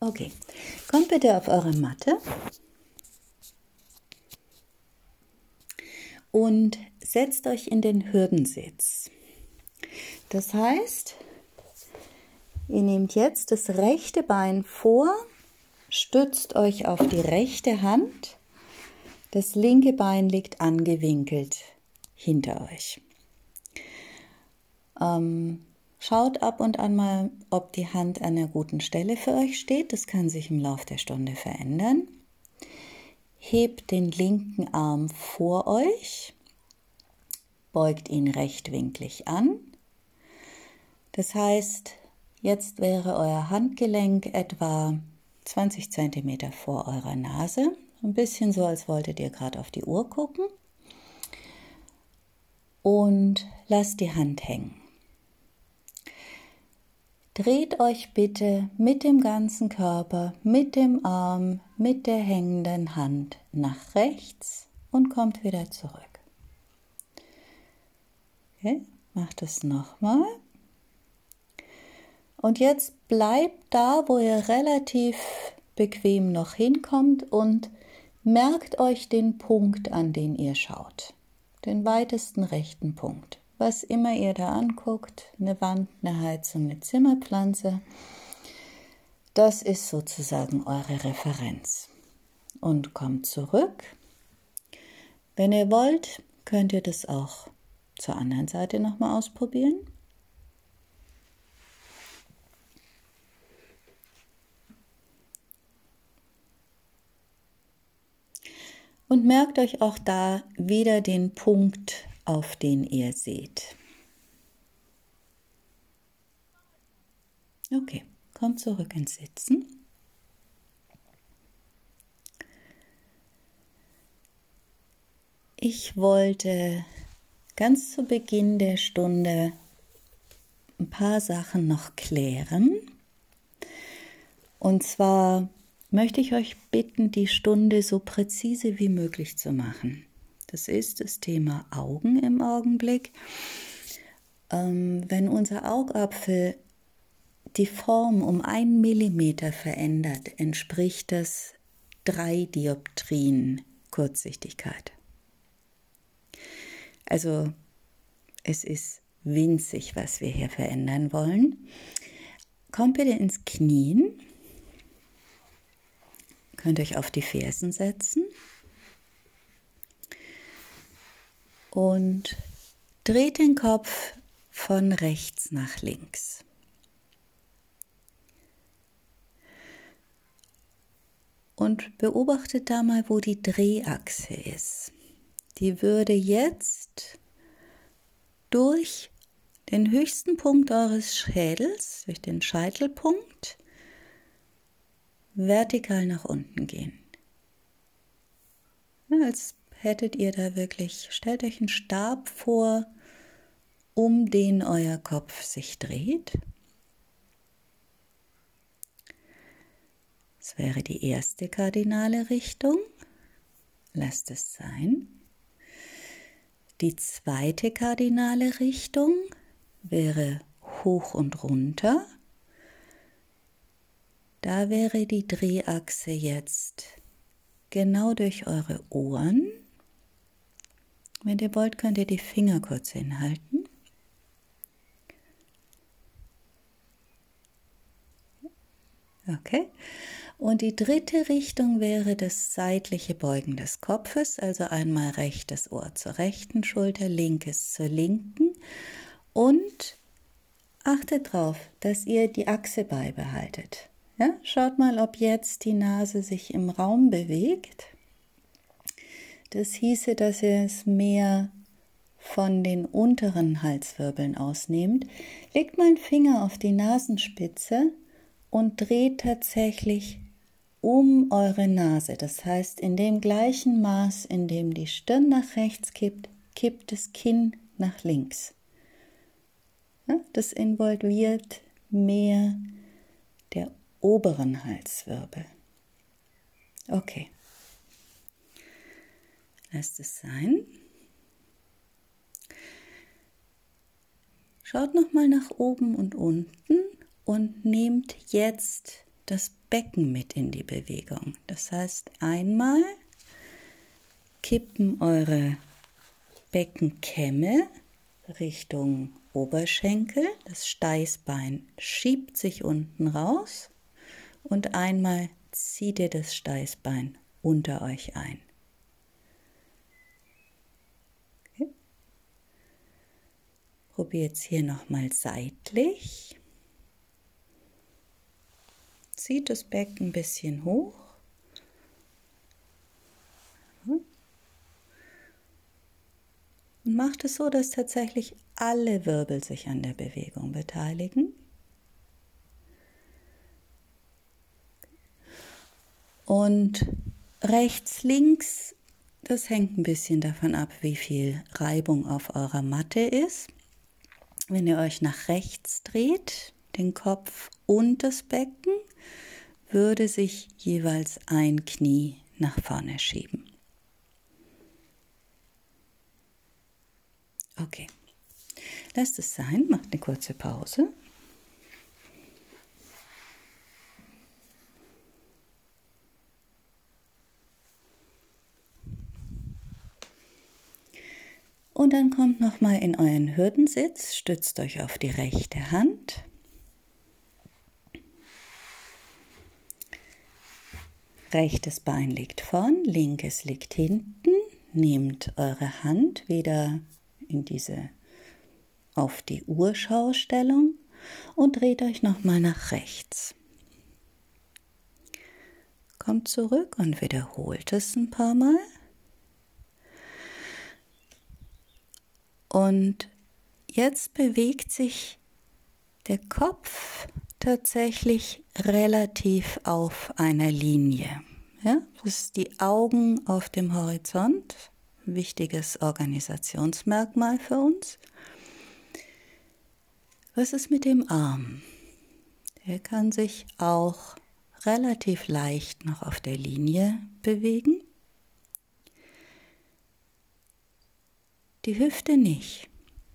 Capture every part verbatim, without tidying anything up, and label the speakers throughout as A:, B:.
A: Okay, kommt bitte auf eure Matte und setzt euch in den Hürdensitz. Das heißt, ihr nehmt jetzt das rechte Bein vor, stützt euch auf die rechte Hand, das linke Bein liegt angewinkelt hinter euch. Ähm, Schaut ab und an mal, ob die Hand an einer guten Stelle für euch steht. Das kann sich im Laufe der Stunde verändern. Hebt den linken Arm vor euch, beugt ihn rechtwinklig an. Das heißt, jetzt wäre euer Handgelenk etwa zwanzig Zentimeter vor eurer Nase. Ein bisschen so, als wolltet ihr gerade auf die Uhr gucken. Und lasst die Hand hängen. Dreht euch bitte mit dem ganzen Körper, mit dem Arm, mit der hängenden Hand nach rechts und kommt wieder zurück. Okay, macht es nochmal. Und jetzt bleibt da, wo ihr relativ bequem noch hinkommt und merkt euch den Punkt, an den ihr schaut. Den weitesten rechten Punkt. Was immer ihr da anguckt, eine Wand, eine Heizung, eine Zimmerpflanze, das ist sozusagen eure Referenz. Und kommt zurück. Wenn ihr wollt, könnt ihr das auch zur anderen Seite nochmal ausprobieren. Und merkt euch auch da wieder den Punkt, auf den ihr seht. Okay, kommt zurück ins Sitzen. Ich wollte ganz zu Beginn der Stunde ein paar Sachen noch klären. Und zwar möchte ich euch bitten, die Stunde so präzise wie möglich zu machen. Das ist das Thema Augen im Augenblick. Ähm, wenn unser Augapfel die Form um einen Millimeter verändert, entspricht das drei Dioptrien Kurzsichtigkeit. Also es ist winzig, was wir hier verändern wollen. Kommt bitte ins Knien. Könnt euch auf die Fersen setzen. Und dreht den Kopf von rechts nach links. Und beobachtet da mal, wo die Drehachse ist. Die würde jetzt durch den höchsten Punkt eures Schädels, durch den Scheitelpunkt, vertikal nach unten gehen. Ja, als hättet ihr da wirklich, stellt euch einen Stab vor, um den euer Kopf sich dreht. Das wäre die erste kardinale Richtung. Lasst es sein. Die zweite kardinale Richtung wäre hoch und runter. Da wäre die Drehachse jetzt genau durch eure Ohren. Wenn ihr wollt, könnt ihr die Finger kurz hinhalten. Okay. Und die dritte Richtung wäre das seitliche Beugen des Kopfes, also einmal rechtes Ohr zur rechten Schulter, linkes zur linken. Und achtet darauf, dass ihr die Achse beibehaltet. Ja? Schaut mal, ob jetzt die Nase sich im Raum bewegt. Das hieße, dass ihr es mehr von den unteren Halswirbeln ausnehmt. Legt mal einen Finger auf die Nasenspitze und dreht tatsächlich um eure Nase. Das heißt, in dem gleichen Maß, in dem die Stirn nach rechts kippt, kippt das Kinn nach links. Ja, das involviert mehr der oberen Halswirbel. Okay. Lasst es sein. Schaut nochmal nach oben und unten und nehmt jetzt das Becken mit in die Bewegung. Das heißt, einmal kippen eure Beckenkämme Richtung Oberschenkel, das Steißbein schiebt sich unten raus und einmal zieht ihr das Steißbein unter euch ein. Okay. Probiert es hier nochmal seitlich. Zieht das Becken ein bisschen hoch. Und macht es so, dass tatsächlich alle Wirbel sich an der Bewegung beteiligen. Und rechts, links, das hängt ein bisschen davon ab, wie viel Reibung auf eurer Matte ist. Wenn ihr euch nach rechts dreht, den Kopf und das Becken, würde sich jeweils ein Knie nach vorne schieben. Okay, lasst es sein, macht eine kurze Pause. Und dann kommt nochmal in euren Hürdensitz, stützt euch auf die rechte Hand. Rechtes Bein liegt vorn, linkes liegt hinten. Nehmt eure Hand wieder in diese auf die Urschaustellung und dreht euch nochmal nach rechts. Kommt zurück und wiederholt es ein paar Mal. Und jetzt bewegt sich der Kopf tatsächlich relativ auf einer Linie. Ja, das ist die Augen auf dem Horizont, ein wichtiges Organisationsmerkmal für uns. Was ist mit dem Arm? Der kann sich auch relativ leicht noch auf der Linie bewegen. Die Hüfte nicht.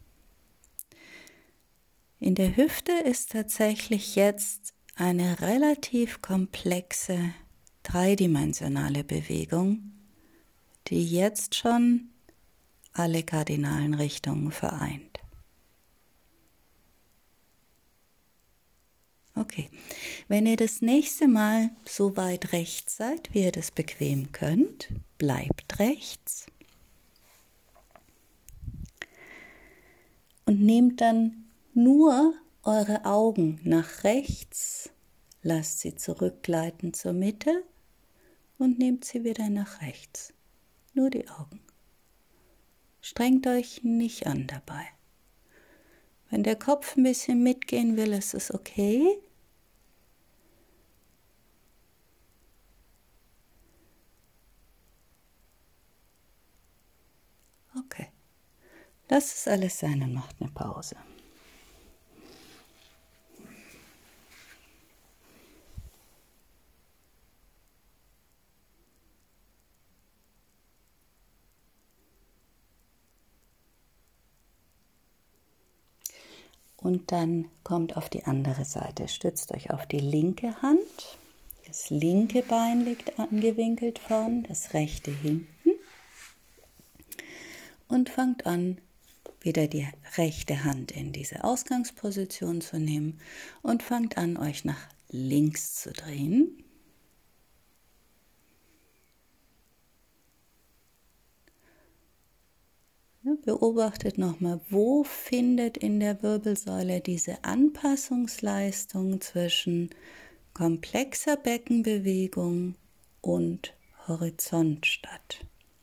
A: In der Hüfte ist tatsächlich jetzt eine relativ komplexe dreidimensionale Bewegung, die jetzt schon alle kardinalen Richtungen vereint. Okay, wenn ihr das nächste Mal so weit rechts seid, wie ihr das bequem könnt, bleibt rechts. Und nehmt dann nur eure Augen nach rechts, lasst sie zurückgleiten zur Mitte und nehmt sie wieder nach rechts. Nur die Augen. Strengt euch nicht an dabei. Wenn der Kopf ein bisschen mitgehen will, ist es okay. Okay. Lasst es alles sein und macht eine Pause. Und dann kommt auf die andere Seite. Stützt euch auf die linke Hand. Das linke Bein liegt angewinkelt vorn, das rechte hinten. Und fangt an, wieder die rechte Hand in diese Ausgangsposition zu nehmen und fangt an, euch nach links zu drehen. Ja, beobachtet nochmal, wo findet in der Wirbelsäule diese Anpassungsleistung zwischen komplexer Beckenbewegung und Horizont statt.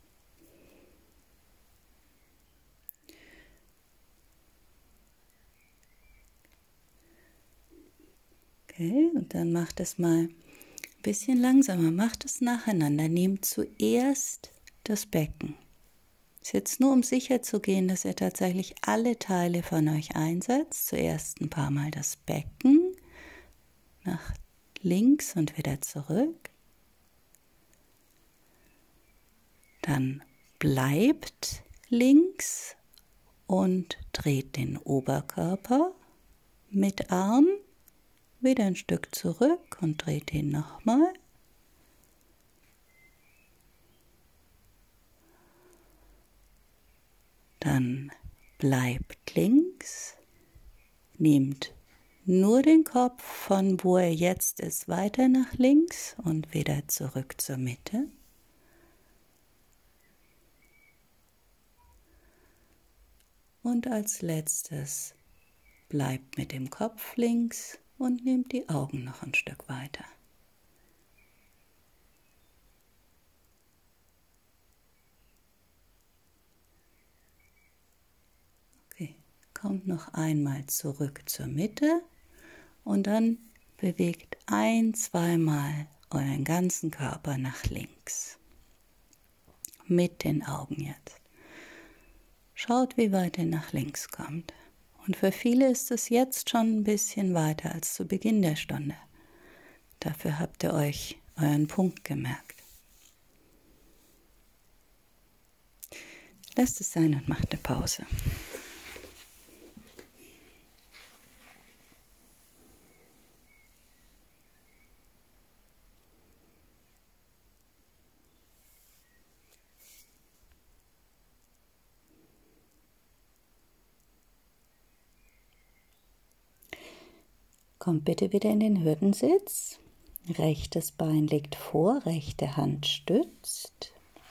A: Okay, und dann macht es mal ein bisschen langsamer, macht es nacheinander. Nehmt zuerst das Becken. Es ist jetzt nur, um sicher zu gehen, dass ihr tatsächlich alle Teile von euch einsetzt. Zuerst ein paar Mal das Becken, nach links und wieder zurück. Dann bleibt links und dreht den Oberkörper mit Arm Wieder ein Stück zurück und dreht ihn nochmal. Dann bleibt links, nehmt nur den Kopf von wo er jetzt ist weiter nach links und wieder zurück zur Mitte. Und als letztes bleibt mit dem Kopf links und nehmt die Augen noch ein Stück weiter. Okay, kommt noch einmal zurück zur Mitte und dann bewegt ein-, zweimal euren ganzen Körper nach links. Mit den Augen jetzt. Schaut, wie weit ihr nach links kommt. Und für viele ist es jetzt schon ein bisschen weiter als zu Beginn der Stunde. Dafür habt ihr euch euren Punkt gemerkt. Lasst es sein und macht eine Pause. Kommt bitte wieder in den Hürdensitz. Rechtes Bein liegt vor, rechte Hand stützt.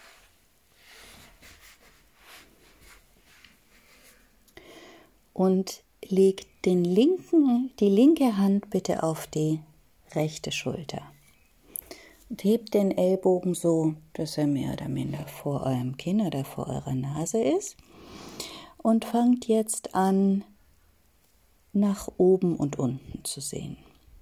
A: Und legt den linken, die linke Hand bitte auf die rechte Schulter. Und hebt den Ellbogen so, dass er mehr oder minder vor eurem Kinn oder vor eurer Nase ist. Und fangt jetzt an, nach oben und unten zu sehen.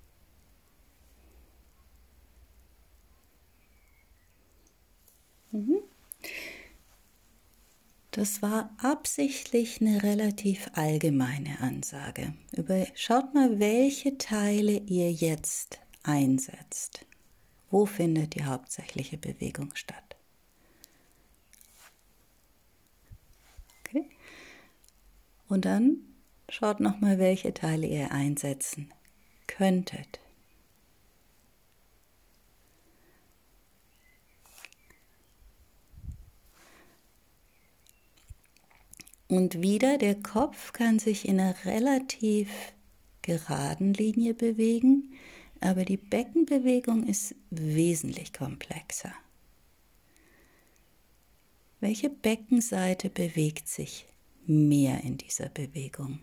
A: Das war absichtlich eine relativ allgemeine Ansage. Über, schaut mal, welche Teile ihr jetzt einsetzt. Wo findet die hauptsächliche Bewegung statt? Okay. Und dann schaut nochmal, welche Teile ihr einsetzen könntet. Und wieder, der Kopf kann sich in einer relativ geraden Linie bewegen, aber die Beckenbewegung ist wesentlich komplexer. Welche Beckenseite bewegt sich mehr in dieser Bewegung?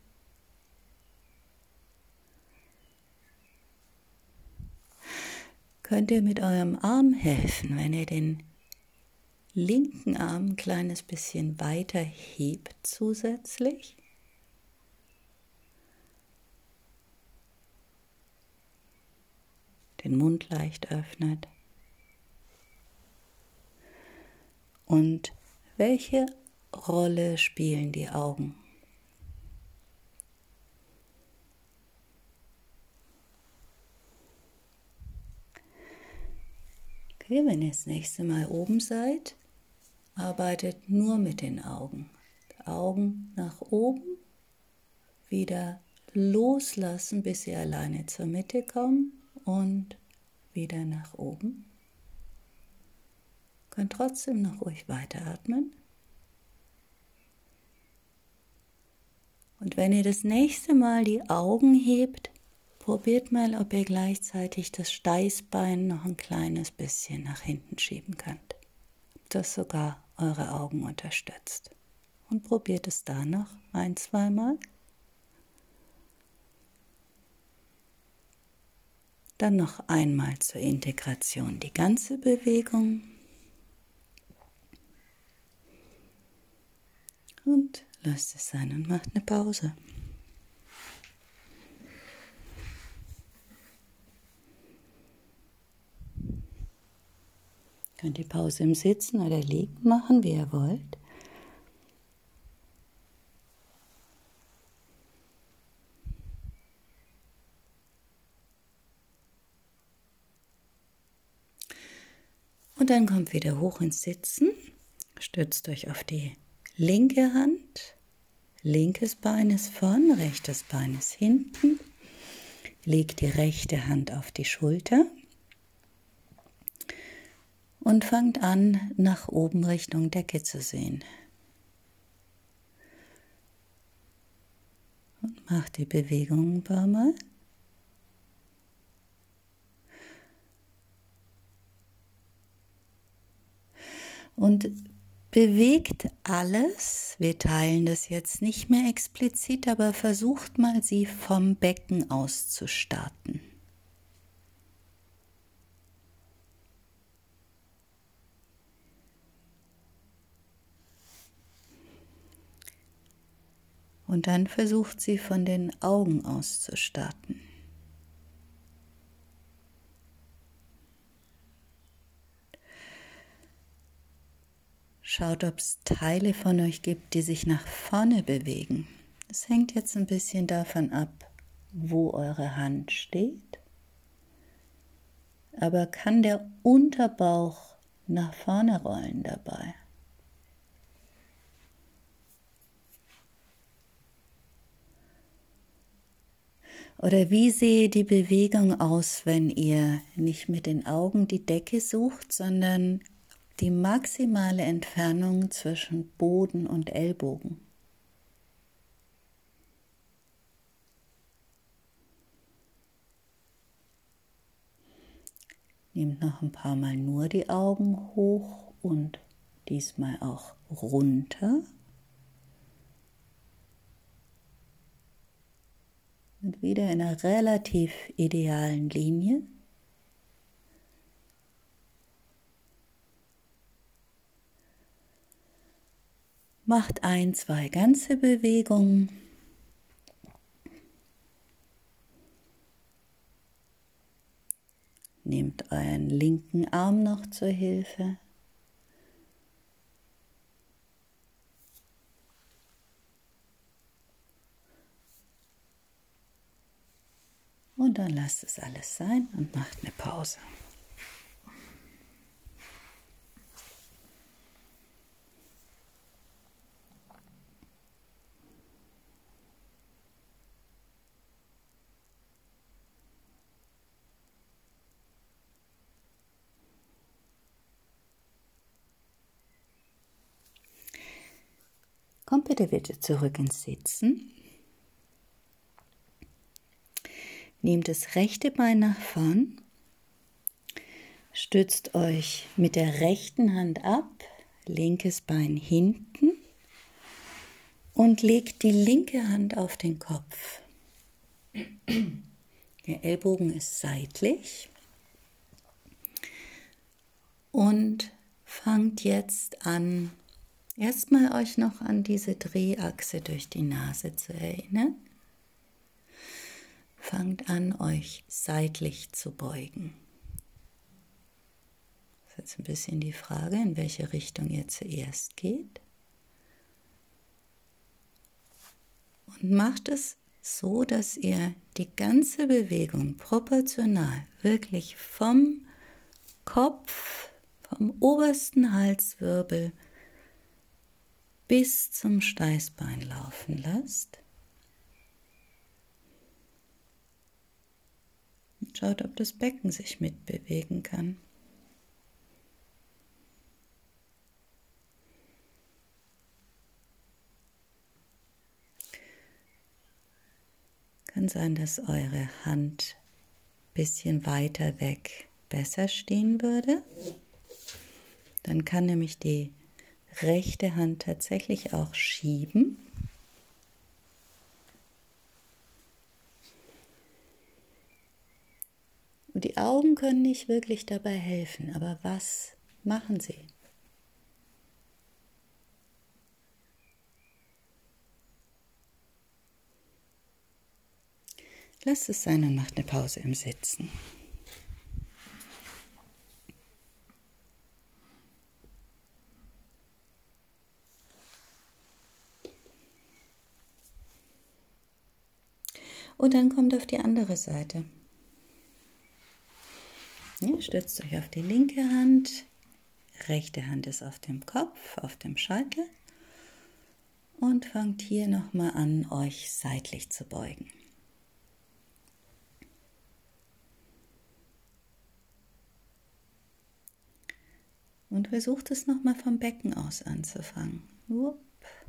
A: Könnt ihr mit eurem Arm helfen, wenn ihr den linken Arm ein kleines bisschen weiter hebt zusätzlich? Den Mund leicht öffnet. Und welche Rolle spielen die Augen? Okay, wenn ihr das nächste Mal oben seid, arbeitet nur mit den Augen. Die Augen nach oben, wieder loslassen, bis sie alleine zur Mitte kommen und wieder nach oben. Könnt trotzdem noch ruhig weiteratmen. Und wenn ihr das nächste Mal die Augen hebt, probiert mal, ob ihr gleichzeitig das Steißbein noch ein kleines bisschen nach hinten schieben könnt. Ob das sogar eure Augen unterstützt. Und probiert es da noch ein-, zweimal. Dann noch einmal zur Integration die ganze Bewegung. Und lasst es sein und macht eine Pause. Könnt die Pause im Sitzen oder Liegen machen, wie ihr wollt. Und dann kommt wieder hoch ins Sitzen, stützt euch auf die linke Hand, linkes Bein ist vorn, rechtes Bein ist hinten. legt die rechte Hand auf die Schulter und fangt an, nach oben Richtung Decke zu sehen. Und macht die Bewegung ein paar Mal. Und bewegt alles. Wir teilen das jetzt nicht mehr explizit, aber versucht mal, sie vom Becken aus zu starten. Und dann versucht sie von den Augen aus zu starten. Schaut, ob es Teile von euch gibt, die sich nach vorne bewegen. Das hängt jetzt ein bisschen davon ab, wo eure Hand steht. Aber kann der Unterbauch nach vorne rollen dabei? Oder wie sehe die Bewegung aus, wenn ihr nicht mit den Augen die Decke sucht, sondern die maximale Entfernung zwischen Boden und Ellbogen? Nehmt noch ein paar Mal nur die Augen hoch und diesmal auch runter. Und wieder in einer relativ idealen Linie. Macht ein, zwei ganze Bewegungen. Nehmt euren linken Arm noch zur Hilfe. Und dann lasst es alles sein und macht eine Pause. Kommt bitte wieder zurück ins Sitzen. Nehmt das rechte Bein nach vorn, stützt euch mit der rechten Hand ab, linkes Bein hinten und legt die linke Hand auf den Kopf. Der Ellbogen ist seitlich und fangt jetzt an, erstmal euch noch an diese Drehachse durch die Nase zu erinnern. Fangt an, euch seitlich zu beugen. Das ist jetzt ein bisschen die Frage, in welche Richtung ihr zuerst geht. Und macht es so, dass ihr die ganze Bewegung proportional wirklich vom Kopf, vom obersten Halswirbel bis zum Steißbein laufen lasst. Und schaut, ob das Becken sich mitbewegen kann. Kann sein, dass eure Hand ein bisschen weiter weg besser stehen würde. Dann kann nämlich die rechte Hand tatsächlich auch schieben. Und die Augen können nicht wirklich dabei helfen, aber was machen sie? Lasst es sein und macht eine Pause im Sitzen. Und dann kommt auf die andere Seite. Ja, stützt euch auf die linke Hand, rechte Hand ist auf dem Kopf, auf dem Scheitel und fangt hier nochmal an, euch seitlich zu beugen. Und versucht es nochmal vom Becken aus anzufangen. Upp.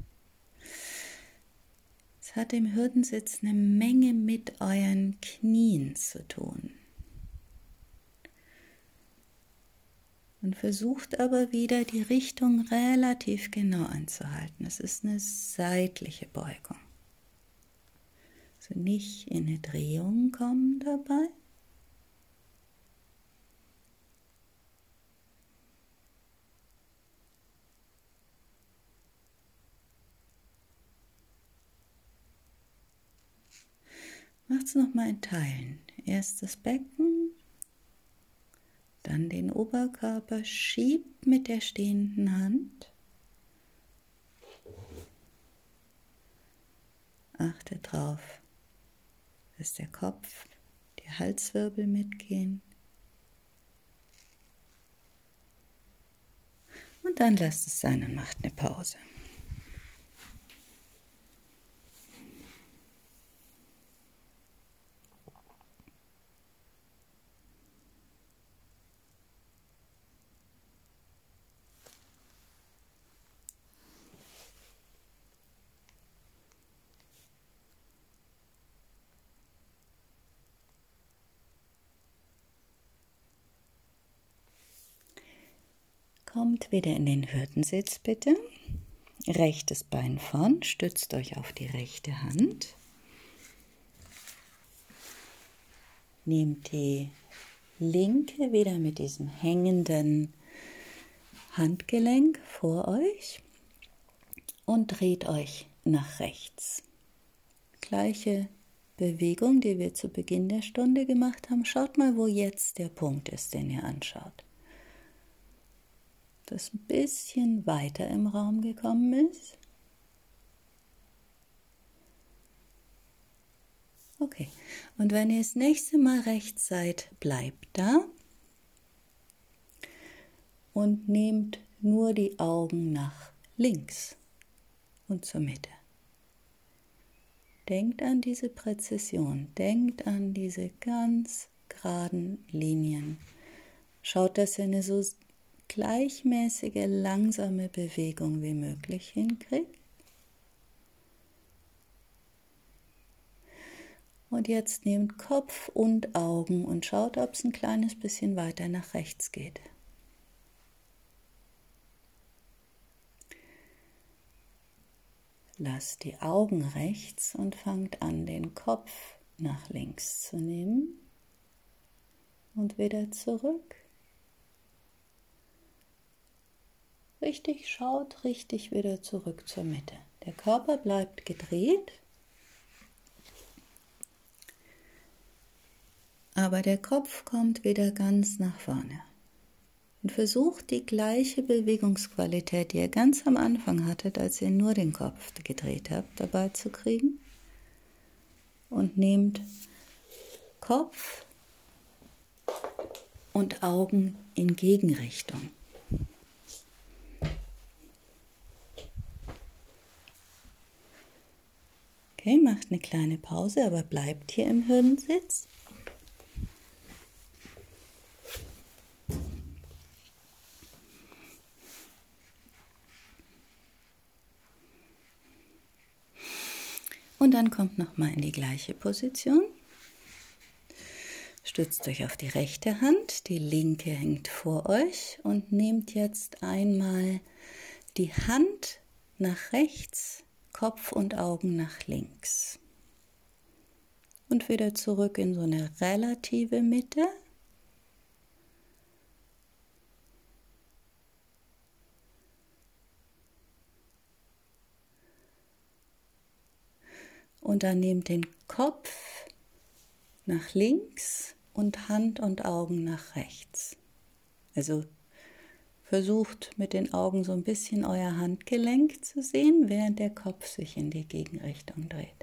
A: Es hat im Hürdensitz eine Menge mit euren Knien zu tun. Und versucht aber wieder die Richtung relativ genau anzuhalten. Es ist eine seitliche Beugung. Also nicht in eine Drehung kommen dabei. Macht es nochmal in Teilen. Erst das Becken, dann den Oberkörper, schiebt mit der stehenden Hand. Achte drauf, dass der Kopf, die Halswirbel mitgehen. Und dann lasst es sein und macht eine Pause. Kommt wieder in den Hürdensitz bitte. Rechtes Bein vorn, stützt euch auf die rechte Hand. Nehmt die linke wieder mit diesem hängenden Handgelenk vor euch und dreht euch nach rechts. Gleiche Bewegung, die wir zu Beginn der Stunde gemacht haben. Schaut mal, wo jetzt der Punkt ist, den ihr anschaut. Das ein bisschen weiter im Raum gekommen ist. Okay, und wenn ihr das nächste Mal rechts seid, bleibt da und nehmt nur die Augen nach links und zur Mitte. Denkt an diese Präzision, denkt an diese ganz geraden Linien. Schaut, dass ihr eine so gleichmäßige, langsame Bewegung wie möglich hinkriegt. Und jetzt nehmt Kopf und Augen und schaut, ob es ein kleines bisschen weiter nach rechts geht. Lasst die Augen rechts und fangt an, den Kopf nach links zu nehmen und wieder zurück. Richtig schaut, richtig wieder zurück zur Mitte. Der Körper bleibt gedreht, aber der Kopf kommt wieder ganz nach vorne. Und versucht die gleiche Bewegungsqualität, die ihr ganz am Anfang hattet, als ihr nur den Kopf gedreht habt, dabei zu kriegen. Und nehmt Kopf und Augen in Gegenrichtung. Okay, macht eine kleine Pause, aber bleibt hier im Hürdensitz. Und dann kommt nochmal in die gleiche Position. Stützt euch auf die rechte Hand, die linke hängt vor euch und nehmt jetzt einmal die Hand nach rechts, Kopf und Augen nach links. Und wieder zurück in so eine relative Mitte. Und dann nehmt den Kopf nach links und Hand und Augen nach rechts. Also versucht mit den Augen so ein bisschen euer Handgelenk zu sehen, während der Kopf sich in die Gegenrichtung dreht.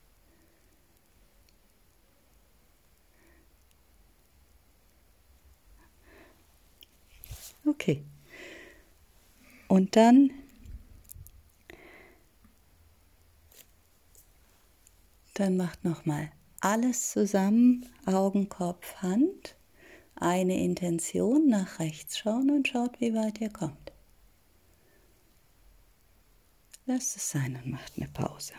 A: Okay. Und dann Dann macht nochmal alles zusammen, Augen, Kopf, Hand. eine Intention, nach rechts schauen und schaut, wie weit ihr kommt. Lasst es sein und macht eine Pause.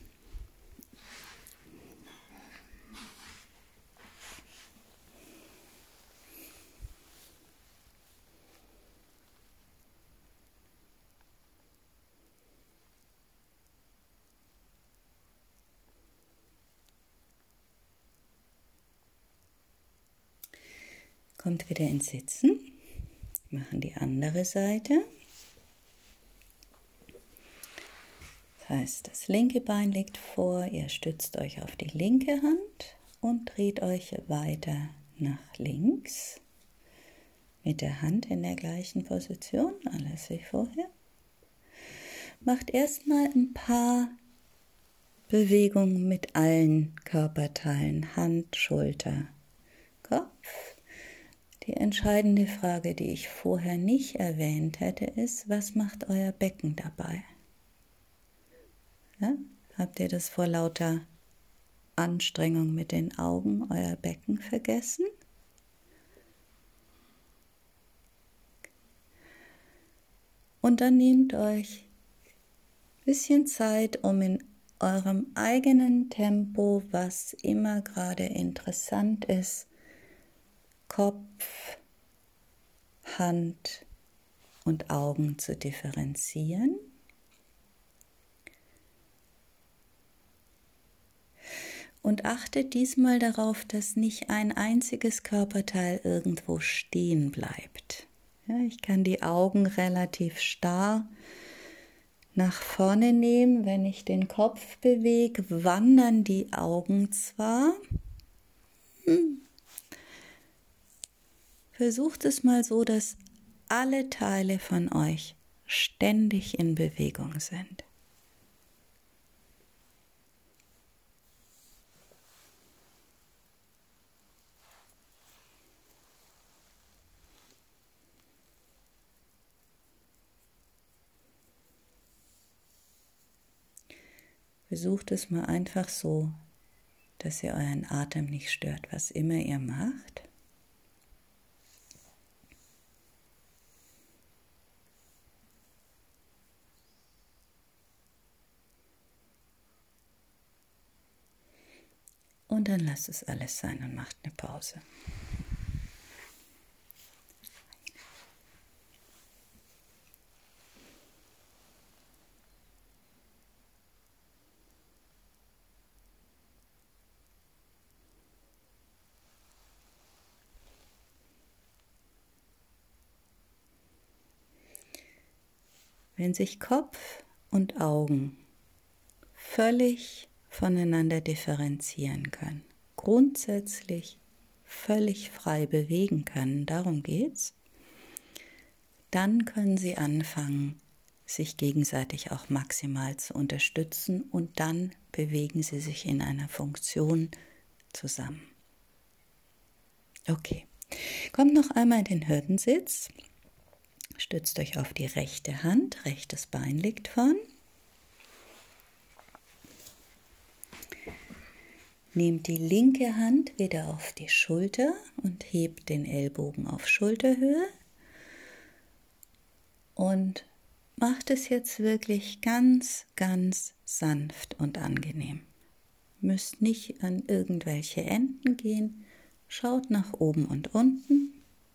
A: Kommt wieder ins Sitzen, machen die andere Seite. Das heißt, das linke Bein liegt vor, ihr stützt euch auf die linke Hand und dreht euch weiter nach links. Mit der Hand in der gleichen Position, alles wie vorher. Macht erstmal ein paar Bewegungen mit allen Körperteilen, Hand, Schulter, Kopf. Die entscheidende Frage, die ich vorher nicht erwähnt hätte, ist, was macht euer Becken dabei? Ja? Habt ihr das vor lauter Anstrengung mit den Augen, euer Becken vergessen? Und dann nehmt euch ein bisschen Zeit, um in eurem eigenen Tempo, was immer gerade interessant ist, Kopf, Hand und Augen zu differenzieren. Und achtet diesmal darauf, dass nicht ein einziges Körperteil irgendwo stehen bleibt. Ja, ich kann die Augen relativ starr nach vorne nehmen. Wenn ich den Kopf bewege, wandern die Augen zwar. Hm. Versucht es mal so, dass alle Teile von euch ständig in Bewegung sind. Versucht es mal einfach so, dass ihr euren Atem nicht stört, was immer ihr macht. Und dann lasst es alles sein und macht eine Pause. Wenn sich Kopf und Augen völlig voneinander differenzieren können, grundsätzlich völlig frei bewegen können, darum geht's, dann können sie anfangen, sich gegenseitig auch maximal zu unterstützen und dann bewegen sie sich in einer Funktion zusammen. Okay, kommt noch einmal in den Hirtensitz, stützt euch auf die rechte Hand, rechtes Bein liegt vorn. Nehmt die linke Hand wieder auf die Schulter und hebt den Ellbogen auf Schulterhöhe und macht es jetzt wirklich ganz, ganz sanft und angenehm. Müsst nicht an irgendwelche Enden gehen, schaut nach oben und unten.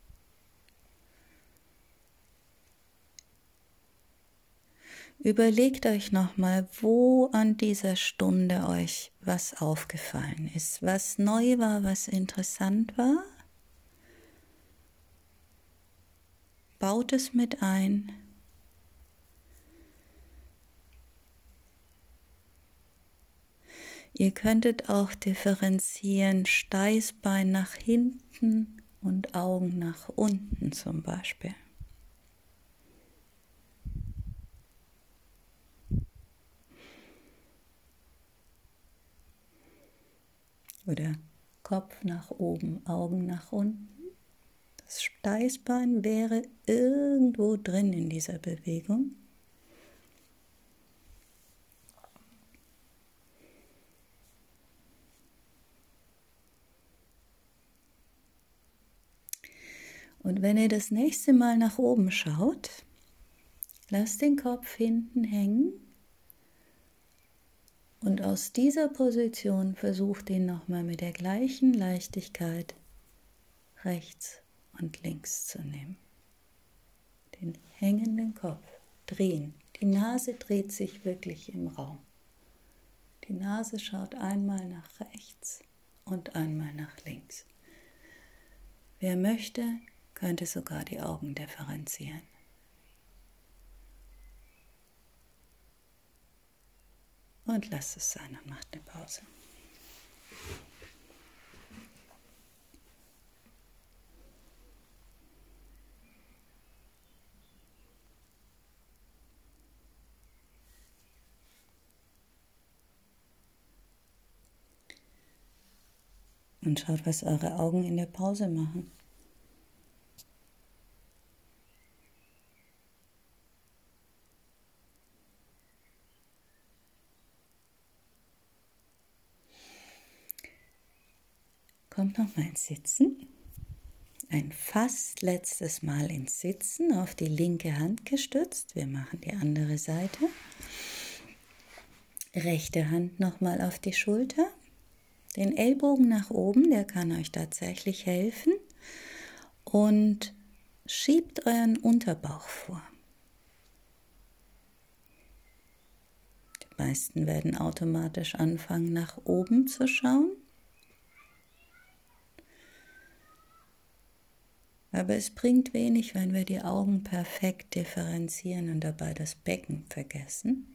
A: Überlegt euch nochmal, wo an dieser Stunde euch was aufgefallen ist, was neu war, was interessant war. Baut es mit ein. Ihr könntet auch differenzieren, Steißbein nach hinten und Augen nach unten zum Beispiel. Oder Kopf nach oben, Augen nach unten. Das Steißbein wäre irgendwo drin in dieser Bewegung. Und wenn ihr das nächste Mal nach oben schaut, lasst den Kopf hinten hängen und aus dieser Position versucht ihn nochmal mit der gleichen Leichtigkeit rechts und links zu nehmen. Den hängenden Kopf drehen. Die Nase dreht sich wirklich im Raum. Die Nase schaut einmal nach rechts und einmal nach links. Wer möchte, könnte sogar die Augen differenzieren. Und lasst es sein und macht eine Pause. Und schaut, was eure Augen in der Pause machen. Kommt nochmal ins Sitzen. Ein fast letztes Mal ins Sitzen, auf die linke Hand gestützt. Wir machen die andere Seite. Rechte Hand nochmal auf die Schulter. Den Ellbogen nach oben, der kann euch tatsächlich helfen. Und schiebt euren Unterbauch vor. Die meisten werden automatisch anfangen, nach oben zu schauen. Aber es bringt wenig, wenn wir die Augen perfekt differenzieren und dabei das Becken vergessen.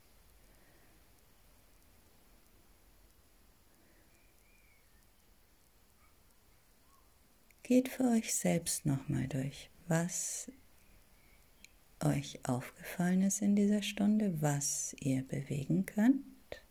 A: Geht für euch selbst nochmal durch, was euch aufgefallen ist in dieser Stunde, was ihr bewegen könnt.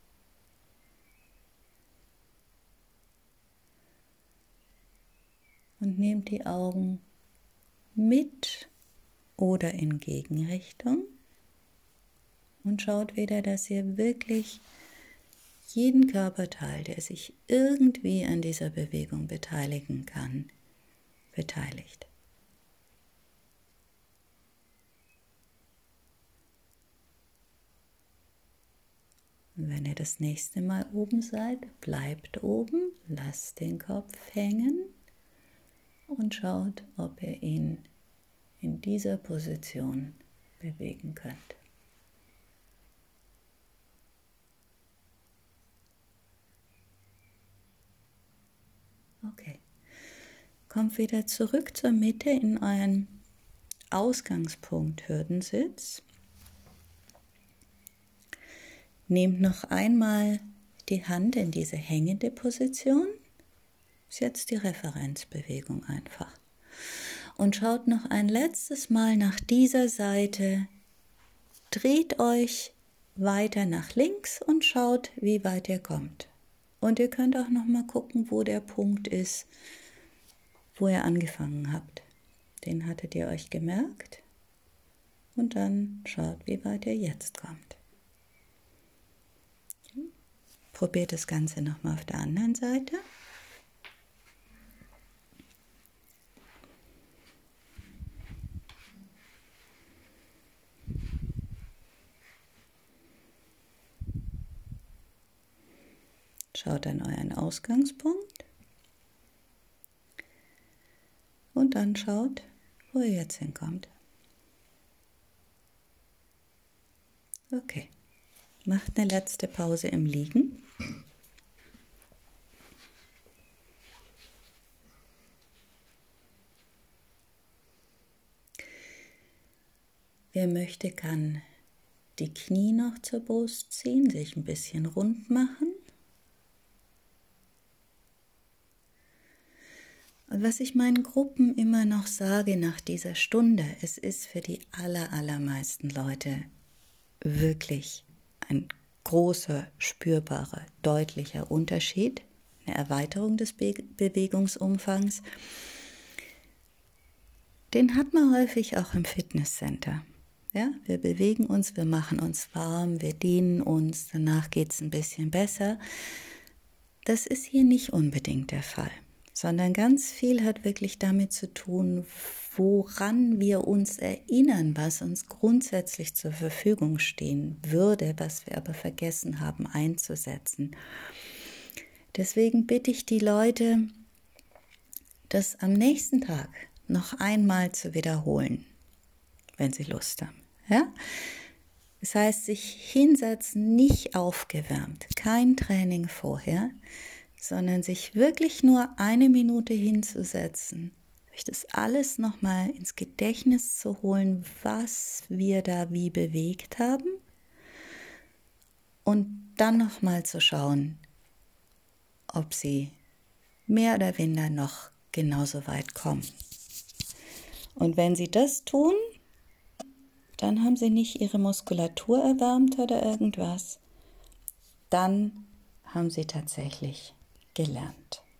A: Und nehmt die Augen mit oder in Gegenrichtung und schaut wieder, dass ihr wirklich jeden Körperteil, der sich irgendwie an dieser Bewegung beteiligen kann, beteiligt. Und wenn ihr das nächste Mal oben seid, bleibt oben, lasst den Kopf hängen und schaut, ob ihr ihn in dieser Position bewegen könnt. Okay. Kommt wieder zurück zur Mitte in euren Ausgangspunkt Hürdensitz. Nehmt noch einmal die Hand in diese hängende Position. Ist jetzt die Referenzbewegung einfach. Und schaut noch ein letztes Mal nach dieser Seite. Dreht euch weiter nach links und schaut, wie weit ihr kommt. Und ihr könnt auch noch mal gucken, wo der Punkt ist, wo ihr angefangen habt. Den hattet ihr euch gemerkt. Und dann schaut, wie weit ihr jetzt kommt. Probiert das Ganze nochmal auf der anderen Seite. Schaut an euren Ausgangspunkt. Und dann schaut, wo ihr jetzt hinkommt. Okay. Macht eine letzte Pause im Liegen. Wer möchte, kann die Knie noch zur Brust ziehen, sich ein bisschen rund machen. Und was ich meinen Gruppen immer noch sage nach dieser Stunde, es ist für die aller, allermeisten Leute wirklich ein großer, spürbarer, deutlicher Unterschied, eine Erweiterung des Be- Bewegungsumfangs. Den hat man häufig auch im Fitnesscenter. Ja, wir bewegen uns, wir machen uns warm, wir dehnen uns, danach geht es ein bisschen besser. Das ist hier nicht unbedingt der Fall, sondern ganz viel hat wirklich damit zu tun, woran wir uns erinnern, was uns grundsätzlich zur Verfügung stehen würde, was wir aber vergessen haben einzusetzen. Deswegen bitte ich die Leute, das am nächsten Tag noch einmal zu wiederholen, wenn sie Lust haben. Ja? Das heißt, sich hinsetzen, nicht aufgewärmt, kein Training vorher, sondern sich wirklich nur eine Minute hinzusetzen, sich das alles nochmal ins Gedächtnis zu holen, was wir da wie bewegt haben und dann nochmal zu schauen, ob sie mehr oder weniger noch genauso weit kommen. Und wenn sie das tun, dann haben sie nicht ihre Muskulatur erwärmt oder irgendwas, dann haben sie tatsächlich gelernt.